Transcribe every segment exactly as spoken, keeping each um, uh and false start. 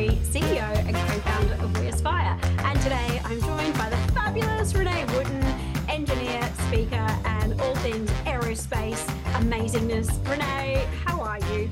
Murray, C E O and co-founder of We Aspire. And today I'm joined by the fabulous Renee Wooten, engineer, speaker, and all things aerospace amazingness. Renee, how are you?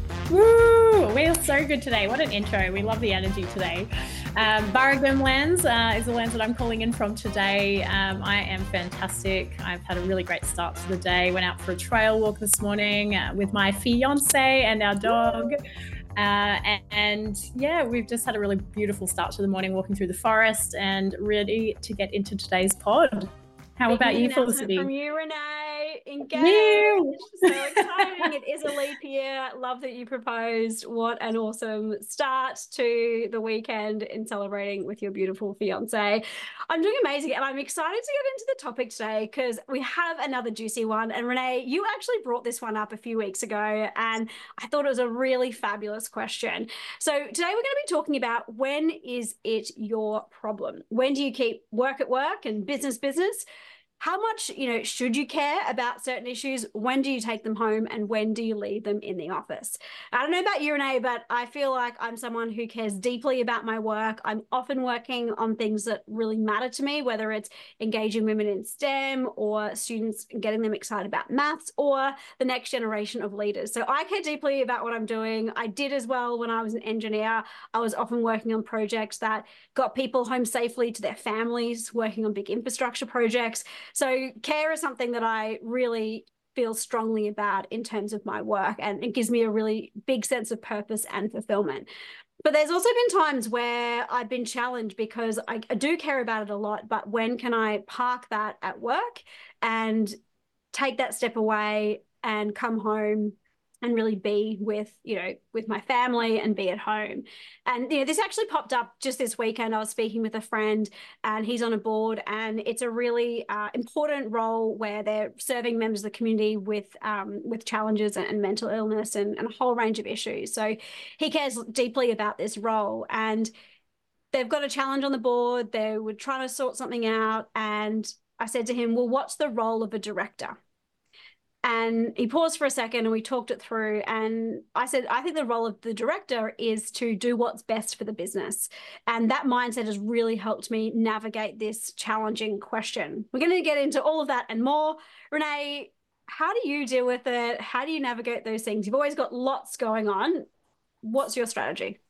Woo! We're so good today. What an intro. We love the energy today. Um, Barragum Lands uh, is the lands that I'm calling in from today. Um, I am fantastic. I've had a really great start to the day. Went out for a trail walk this morning uh, with my fiance and our dog. Uh, and, and yeah, we've just had a really beautiful start to the morning walking through the forest and ready to get into today's pod. How Big about you, Felicity? From you, Renee. Engaged. So exciting. It is a leap year. Love that you proposed. What an awesome start to the weekend in celebrating with your beautiful fiance. I'm doing amazing and I'm excited to get into the topic today because we have another juicy one. And Renee, you actually brought this one up a few weeks ago and I thought it was a really fabulous question. So today we're going to be talking about when is it your problem? When do you keep work at work and business business? How much, you know, should you care about certain issues? When do you take them home and when do you leave them in the office? I don't know about you, Renee, but I feel like I'm someone who cares deeply about my work. I'm often working on things that really matter to me, whether it's engaging women in STEM or students and getting them excited about maths or the next generation of leaders. So I care deeply about what I'm doing. I did as well when I was an engineer. I was often working on projects that got people home safely to their families, working on big infrastructure projects. So care is something that I really feel strongly about in terms of my work, and it gives me a really big sense of purpose and fulfillment. But there's also been times where I've been challenged because I, I do care about it a lot, but when can I park that at work and take that step away and come home and really be with, you know, with my family and be at home. And, you know, this actually popped up just this weekend. I was speaking with a friend and he's on a board and it's a really uh, important role where they're serving members of the community with um, with challenges and, and mental illness and, and a whole range of issues. So he cares deeply about this role and they've got a challenge on the board. They were trying to sort something out. And I said to him, well, what's the role of a director? And he paused for a second and we talked it through. And I said, I think the role of the director is to do what's best for the business. And that mindset has really helped me navigate this challenging question. We're going to get into all of that and more. Renee, how do you deal with it? How do you navigate those things? You've always got lots going on. What's your strategy?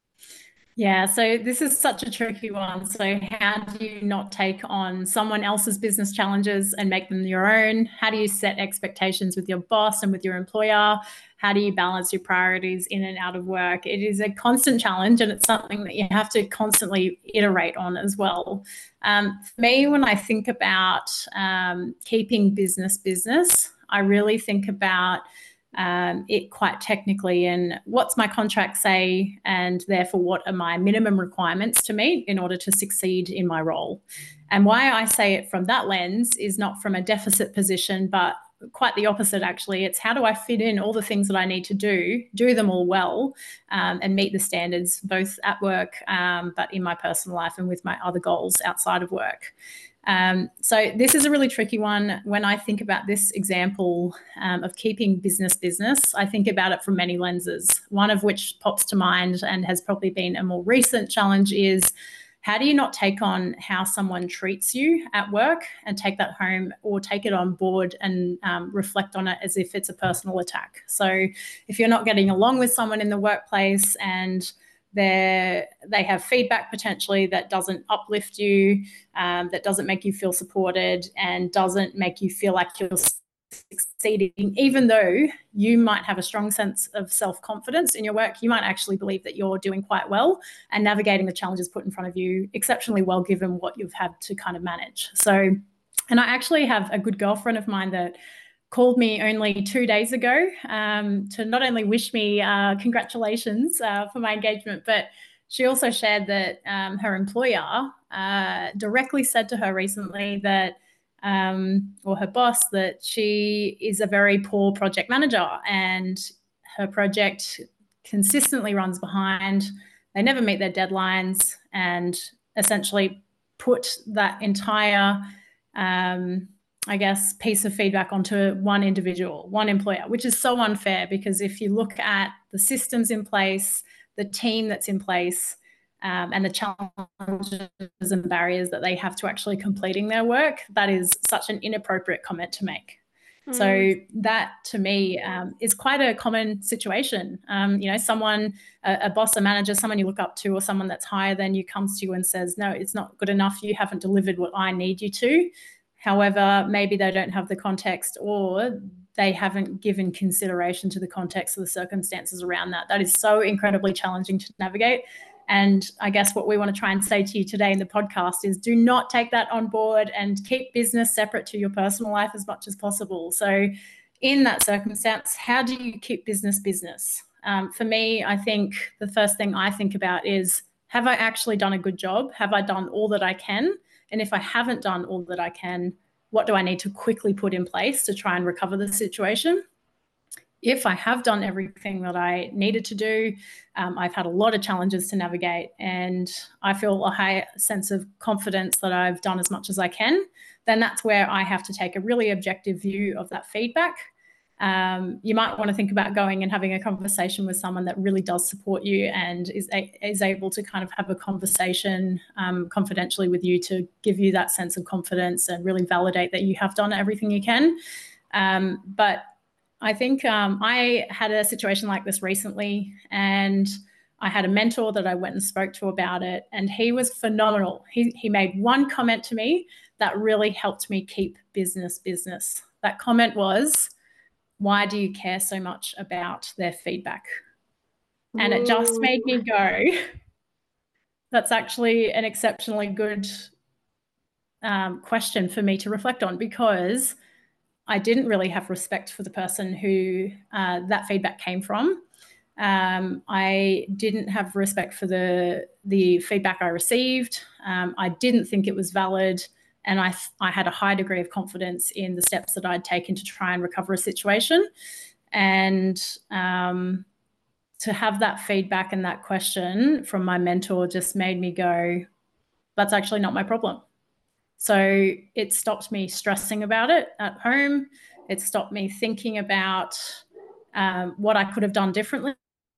Yeah, so this is such a tricky one. So how do you not take on someone else's business challenges and make them your own? How do you set expectations with your boss and with your employer? How do you balance your priorities in and out of work? It is a constant challenge and it's something that you have to constantly iterate on as well. Um, for me, when I think about um, keeping business business, I really think about Um, it quite technically and what's my contract say and therefore what are my minimum requirements to meet in order to succeed in my role. And why I say it from that lens is not from a deficit position, but quite the opposite actually. It's how do I fit in all the things that I need to do, do them all well um, and meet the standards both at work um, but in my personal life and with my other goals outside of work. Um, so this is a really tricky one. When I think about this example um, of keeping business business, I think about it from many lenses. One of which pops to mind and has probably been a more recent challenge is how do you not take on how someone treats you at work and take that home or take it on board and um, reflect on it as if it's a personal attack. So if you're not getting along with someone in the workplace and They're, they have feedback potentially that doesn't uplift you, um, that doesn't make you feel supported and doesn't make you feel like you're succeeding, even though you might have a strong sense of self-confidence in your work, you might actually believe that you're doing quite well and navigating the challenges put in front of you exceptionally well given what you've had to kind of manage. So, and I actually have a good girlfriend of mine that called me only two days ago um, to not only wish me uh, congratulations uh, for my engagement, but she also shared that um, her employer uh, directly said to her recently that, um, or her boss, that she is a very poor project manager and her project consistently runs behind. They never meet their deadlines and essentially put that entire um, I guess, piece of feedback onto one individual, one employer, which is so unfair because if you look at the systems in place, the team that's in place, um, and the challenges and barriers that they have to actually completing their work, that is such an inappropriate comment to make. Mm. So that, to me, um, is quite a common situation. Um, you know, someone, a, a boss, a manager, someone you look up to, or someone that's higher than you comes to you and says, no, it's not good enough. You haven't delivered what I need you to. However, maybe they don't have the context, or they haven't given consideration to the context of the circumstances around that. That is so incredibly challenging to navigate. And I guess what we want to try and say to you today in the podcast is, do not take that on board and keep business separate to your personal life as much as possible. So in that circumstance, how do you keep business business? Um, for me, I think the first thing I think about is, have I actually done a good job? Have I done all that I can? And if I haven't done all that I can, what do I need to quickly put in place to try and recover the situation? If I have done everything that I needed to do, um, I've had a lot of challenges to navigate, and I feel a high sense of confidence that I've done as much as I can, then that's where I have to take a really objective view of that feedback. Um, you might want to think about going and having a conversation with someone that really does support you and is, a, is able to kind of have a conversation um, confidentially with you to give you that sense of confidence and really validate that you have done everything you can. Um, but I think um, I had a situation like this recently, and I had a mentor that I went and spoke to about it, and he was phenomenal. He, he made one comment to me that really helped me keep business business. That comment was, why do you care so much about their feedback? And it just made me go, that's actually an exceptionally good um, question for me to reflect on, because I didn't really have respect for the person who uh, that feedback came from. Um, I didn't have respect for the, the feedback I received. Um, I didn't think it was valid. And I, I had a high degree of confidence in the steps that I'd taken to try and recover a situation. And um, to have that feedback and that question from my mentor just made me go, that's actually not my problem. So it stopped me stressing about it at home. It stopped me thinking about um, what I could have done differently.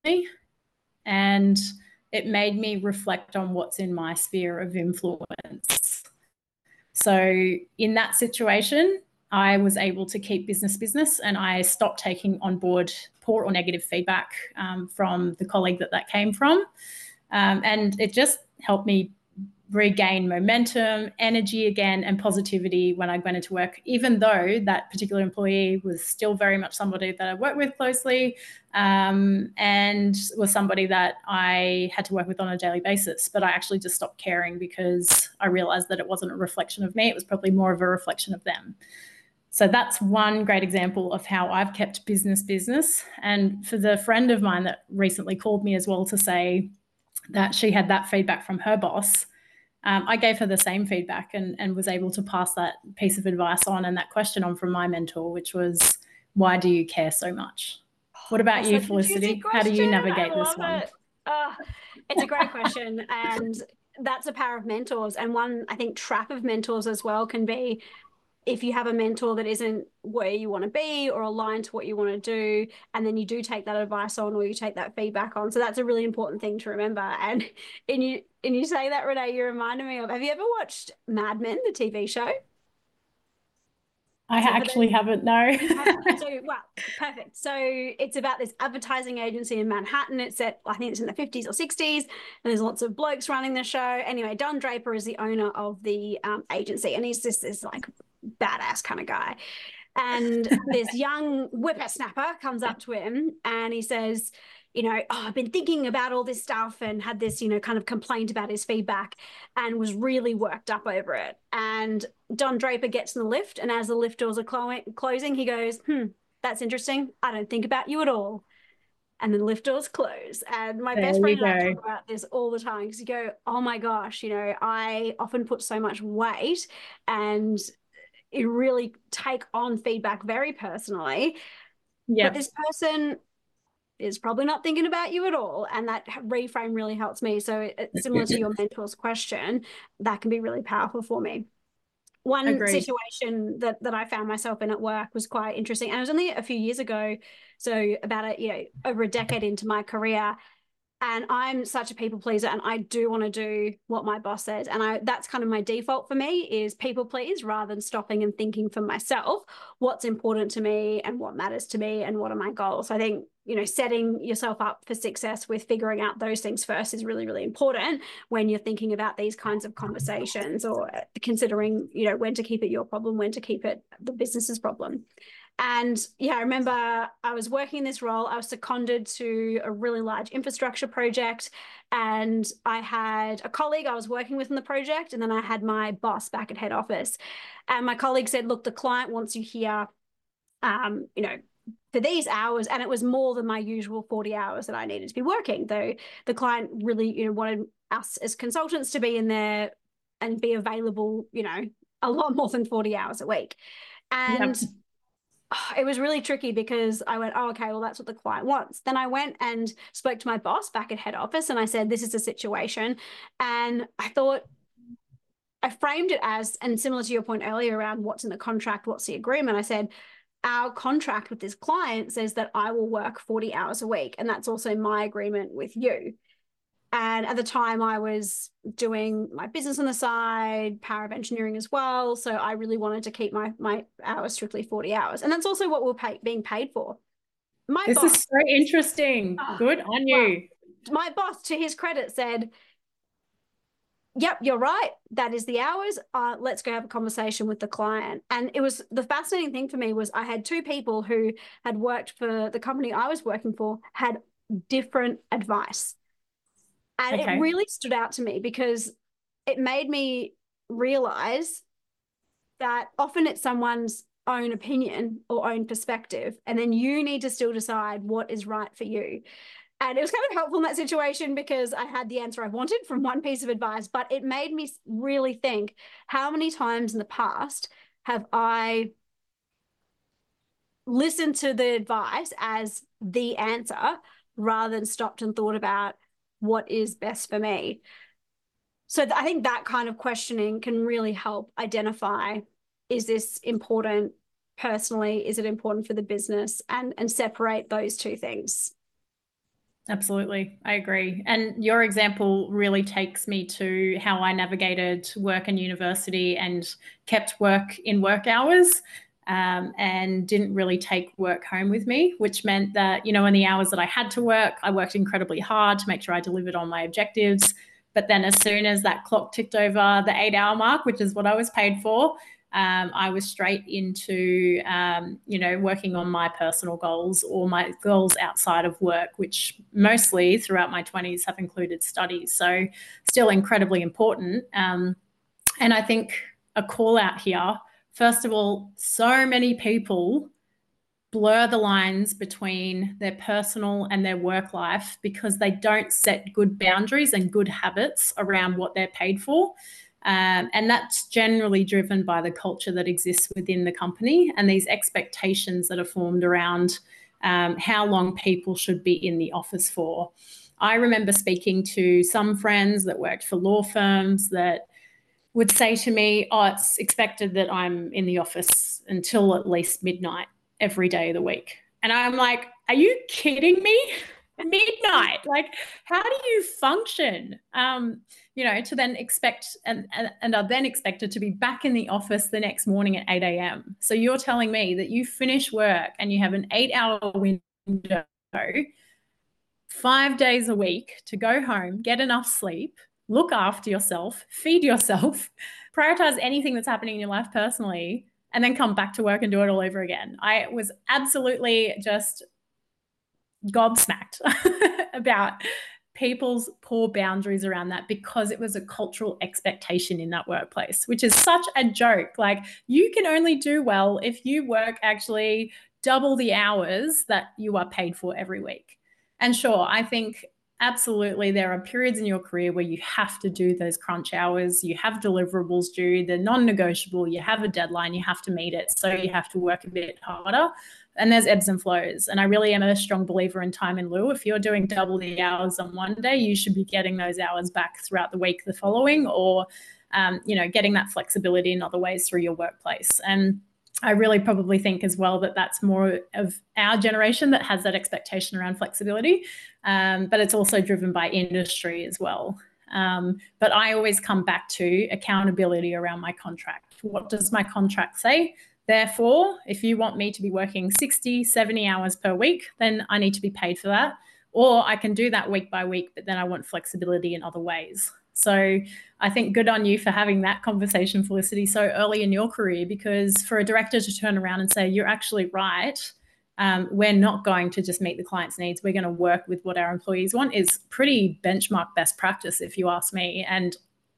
And it made me reflect on what's in my sphere of influence. So in that situation, I was able to keep business business, and I stopped taking on board poor or negative feedback um, from the colleague that that came from. Um, and it just helped me regain momentum, energy again, and positivity when I went into work, even though that particular employee was still very much somebody that I worked with closely um, and was somebody that I had to work with on a daily basis. But I actually just stopped caring because I realized that it wasn't a reflection of me. It was probably more of a reflection of them. So that's one great example of how I've kept business business. And for the friend of mine that recently called me as well to say that she had that feedback from her boss, Um, I gave her the same feedback and, and was able to pass that piece of advice on and that question on from my mentor, which was, why do you care so much? What about you, Felicity? How do you navigate this one? It. Oh, it's a great question. And that's the power of mentors. And one, I think, trap of mentors as well can be, if you have a mentor that isn't where you want to be or aligned to what you want to do, and then you do take that advice on or you take that feedback on. So that's a really important thing to remember. And in you, and you say that, Renee, you reminded me of, have you ever watched Mad Men, the T V show? I so actually the, haven't, no. So, well, perfect. So it's about this advertising agency in Manhattan. It's set, I think it's in the fifties or sixties, and there's lots of blokes running the show. Anyway, Don Draper is the owner of the um, agency, and he's just this like badass kind of guy. And this young whippersnapper comes up to him and he says, you know, oh, I've been thinking about all this stuff, and had this, you know, kind of complaint about his feedback and was really worked up over it. And Don Draper gets in the lift, and as the lift doors are clo closing, he goes, hmm, that's interesting. I don't think about you at all. And then the lift doors close. And my there best friend and I talk about this all the time, because you go, oh my gosh, you know, I often put so much weight and you really take on feedback very personally. Yeah. But this person is probably not thinking about you at all. And that reframe really helps me. So it's similar to your mentor's question, that can be really powerful for me. One Agreed. situation that, that I found myself in at work was quite interesting. And it was only a few years ago. So about a, you know, over a decade into my career, And I'm such a people pleaser, and I do want to do what my boss says. And I that's kind of my default for me, is people please, rather than stopping and thinking for myself what's important to me and what matters to me and what are my goals. So I think, you know, setting yourself up for success with figuring out those things first is really, really important when you're thinking about these kinds of conversations, or considering, you know, when to keep it your problem, when to keep it the business's problem. And yeah, I remember I was working in this role. I was seconded to a really large infrastructure project, and I had a colleague I was working with in the project, and then I had my boss back at head office. And my colleague said, look, the client wants you here, um, you know, for these hours. And it was more than my usual forty hours that I needed to be working, though the client really, you know, wanted us as consultants to be in there and be available, you know, a lot more than forty hours a week. And yep. It was really tricky, because I went, oh, okay, well, that's what the client wants. Then I went and spoke to my boss back at head office, and I said, this is the situation. And I thought, I framed it as, and similar to your point earlier around what's in the contract, what's the agreement, I said, our contract with this client says that I will work forty hours a week. And that's also my agreement with you. And at the time I was doing my business on the side, power of engineering as well. So I really wanted to keep my, my hours strictly forty hours. And that's also what we're pay, being paid for. My this boss, is so interesting. Oh, good on you. Well, my boss, to his credit, said, yep, you're right. That is the hours. Uh, let's go have a conversation with the client. And it was, the fascinating thing for me was I had two people who had worked for the company I was working for, had different advice. And okay. It really stood out to me, because it made me realize that often it's someone's own opinion or own perspective, and then you need to still decide what is right for you. And it was kind of helpful in that situation, because I had the answer I wanted from one piece of advice, but it made me really think, how many times in the past have I listened to the advice as the answer rather than stopped and thought about what is best for me? So I think that kind of questioning can really help identify, is this important personally? Is it important for the business? And, and separate those two things. Absolutely. I agree. And your example really takes me to how I navigated work and university and kept work in work hours. Um, and didn't really take work home with me, which meant that, you know, in the hours that I had to work, I worked incredibly hard to make sure I delivered on my objectives. But then as soon as that clock ticked over the eight hour mark, which is what I was paid for, um, I was straight into, um, you know, working on my personal goals or my goals outside of work, which mostly throughout my twenties have included studies. So still incredibly important. Um, and I think a call out here, first of all, so many people blur the lines between their personal and their work life because they don't set good boundaries and good habits around what they're paid for. Um, and that's generally driven by the culture that exists within the company and these expectations that are formed around um, how long people should be in the office for. I remember speaking to some friends that worked for law firms that would say to me, oh, it's expected that I'm in the office until at least midnight every day of the week. And I'm like, are you kidding me? Midnight? Like, how do you function? Um, you know, to then expect and, and, and are then expected to be back in the office the next morning at eight a.m. So you're telling me that you finish work and you have an eight hour window, five days a week to go home, get enough sleep, look after yourself, feed yourself, prioritize anything that's happening in your life personally, and then come back to work and do it all over again. I was absolutely just gobsmacked about people's poor boundaries around that because it was a cultural expectation in that workplace, which is such a joke. Like, you can only do well if you work actually double the hours that you are paid for every week. And sure, I think absolutely there are periods in your career where you have to do those crunch hours, you have deliverables due, they're non-negotiable, you have a deadline, you have to meet it, so you have to work a bit harder. And there's ebbs and flows. And I really am a strong believer in time in lieu. If you're doing double the hours on one day, you should be getting those hours back throughout the week the following, or, um, you know, getting that flexibility in other ways through your workplace. And I really probably think as well that that's more of our generation that has that expectation around flexibility, um, but it's also driven by industry as well. Um, but I always come back to accountability around my contract. What does my contract say? Therefore, if you want me to be working sixty, seventy hours per week, then I need to be paid for that. Or I can do that week by week, but then I want flexibility in other ways. So I think good on you for having that conversation, Felicity, so early in your career, because for a director to turn around and say, you're actually right, um, we're not going to just meet the client's needs, we're going to work with what our employees want, is pretty benchmark best practice, if you ask me. And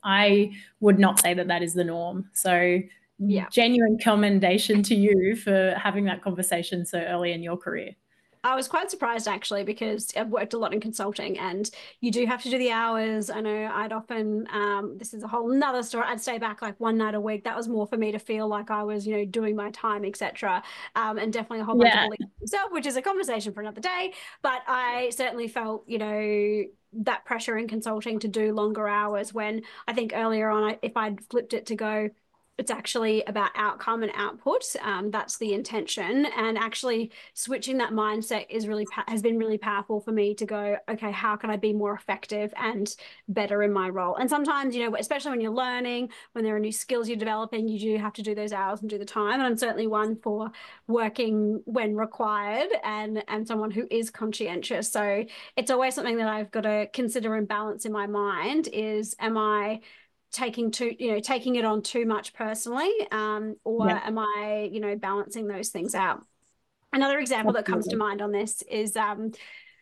I would not say that that is the norm. So yeah, genuine commendation to you for having that conversation so early in your career. I was quite surprised actually, because I've worked a lot in consulting and you do have to do the hours. I know I'd often, um, this is a whole nother story, I'd stay back like one night a week. That was more for me to feel like I was, you know, doing my time, et cetera. Um, and definitely a whole bunch yeah. of belief in myself, which is a conversation for another day. But I certainly felt, you know, that pressure in consulting to do longer hours, when I think earlier on, if I'd flipped it to go, it's actually about outcome and output. Um, that's the intention. And actually switching that mindset is really has been really powerful for me to go, okay, how can I be more effective and better in my role? And sometimes, you know, especially when you're learning, when there are new skills you're developing, you do have to do those hours and do the time. And I'm certainly one for working when required and, and someone who is conscientious. So it's always something that I've got to consider and balance in my mind is, am I taking too, you know, taking it on too much personally, um, or yeah. am I, you know, balancing those things out? Another example Absolutely. That comes to mind on this is um,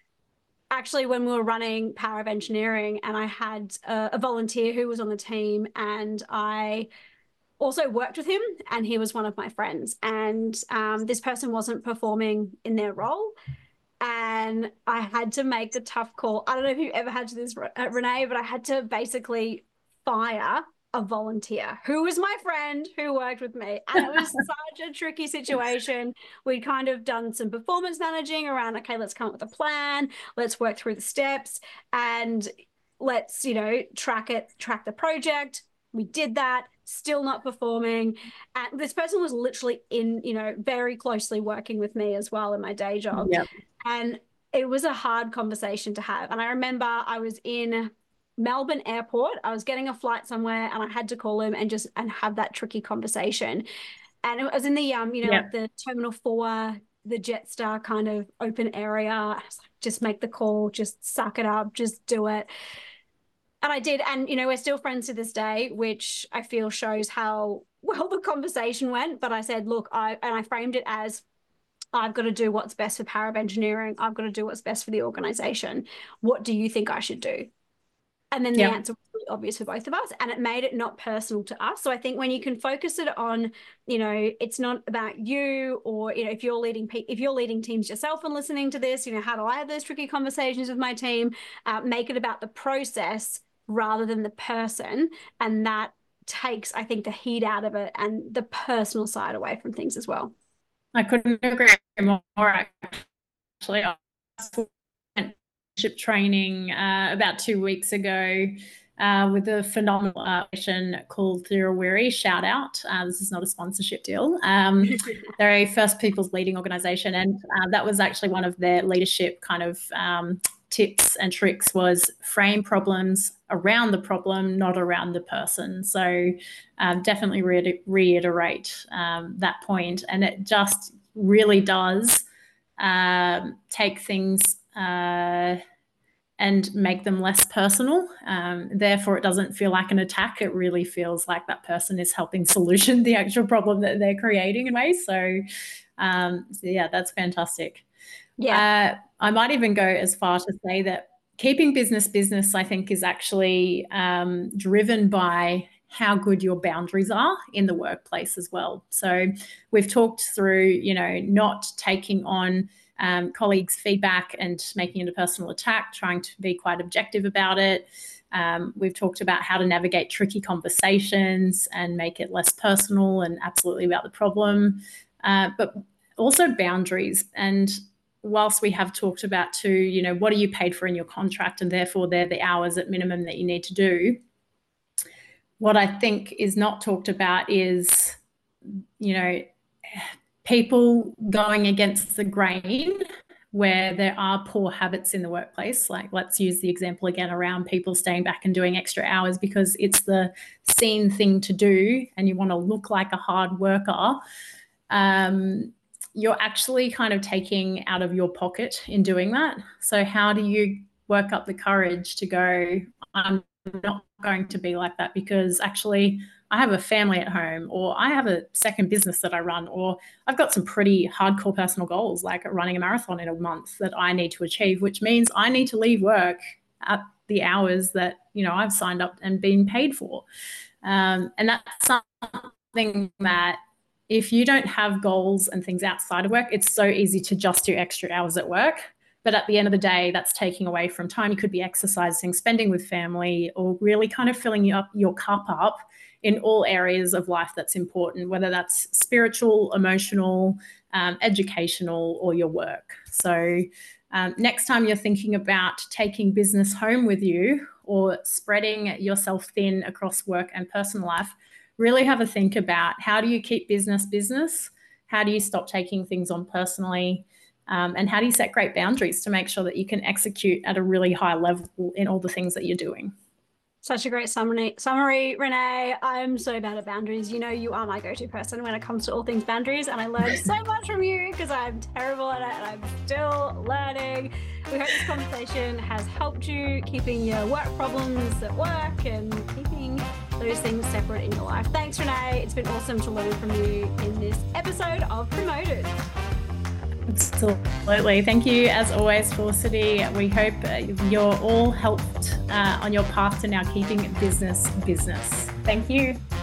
actually when we were running Power of Engineering, and I had a, a volunteer who was on the team, and I also worked with him, and he was one of my friends, and um, this person wasn't performing in their role. And I had to make the tough call. I don't know if you've ever had to this, Renee, but I had to basically fire a volunteer who was my friend who worked with me. And it was such a tricky situation. We'd kind of done some performance managing around, okay, let's come up with a plan, let's work through the steps, and let's, you know, track it, track the project. We did that, still not performing. And this person was literally in, you know, very closely working with me as well in my day job. Yep. And it was a hard conversation to have. And I remember I was in Melbourne airport. I was getting a flight somewhere, and I had to call him and just and have that tricky conversation. And it was in the um, you know, yeah. like the Terminal Four, the Jetstar kind of open area. I was like, just make the call, just suck it up, just do it. And I did. And you know, we're still friends to this day, which I feel shows how well the conversation went. But I said, look, I and I framed it as, I've got to do what's best for Power of Engineering. I've got to do what's best for the organization. What do you think I should do? And then the yep. answer was really obvious for both of us, and it made it not personal to us. So I think when you can focus it on, you know, it's not about you, or, you know, if you're leading, if you're leading teams yourself and listening to this, you know, how do I have those tricky conversations with my team? Uh, make it about the process rather than the person. And that takes, I think, the heat out of it and the personal side away from things as well. I couldn't agree more, actually. Training uh, about two weeks ago uh, with a phenomenal organization called Thirawiri. Shout out. Uh, this is not a sponsorship deal. Um, they're a First Peoples leading organization, and uh, that was actually one of their leadership kind of um, tips and tricks, was frame problems around the problem, not around the person. So um, definitely re- reiterate um, that point. And it just really does um, take things uh, and make them less personal. Um, therefore, it doesn't feel like an attack. It really feels like that person is helping solution the actual problem that they're creating in a way. So, um, so yeah, that's fantastic. Yeah. Uh, I might even go as far to say that keeping business business, I think, is actually um, driven by how good your boundaries are in the workplace as well. So we've talked through, you know, not taking on um, colleagues' feedback and making it a personal attack, trying to be quite objective about it. Um, we've talked about how to navigate tricky conversations and make it less personal and absolutely about the problem, uh, but also boundaries. And whilst we have talked about too, you know, what are you paid for in your contract, and therefore they're the hours at minimum that you need to do. What I think is not talked about is, you know, people going against the grain where there are poor habits in the workplace. Like, let's use the example again around people staying back and doing extra hours because it's the seen thing to do and you want to look like a hard worker. Um, you're actually kind of taking out of your pocket in doing that. So how do you work up the courage to go, I'm not going to be like that because actually I have a family at home, or I have a second business that I run, or I've got some pretty hardcore personal goals like running a marathon in a month that I need to achieve, which means I need to leave work at the hours that, you know, I've signed up and been paid for. Um, and that's something that if you don't have goals and things outside of work, it's so easy to just do extra hours at work. But at the end of the day, that's taking away from time. You could be exercising, spending with family, or really kind of filling you up, your cup up in all areas of life that's important, whether that's spiritual, emotional, um, educational, or your work. So um, next time you're thinking about taking business home with you or spreading yourself thin across work and personal life, really have a think about how do you keep business business? How do you stop taking things on personally? Um, and how do you set great boundaries to make sure that you can execute at a really high level in all the things that you're doing? Such a great summary, summary, Renee. I'm so bad at boundaries. You know, you are my go-to person when it comes to all things boundaries, and I learned so much from you because I'm terrible at it and I'm still learning. We hope this conversation has helped you keeping your work problems at work and keeping those things separate in your life. Thanks, Renee. It's been awesome to learn from you in this episode of Promoted. Absolutely. Thank you, as always, Felicity. We hope you're all helped uh, on your path to now keeping business business. Thank you.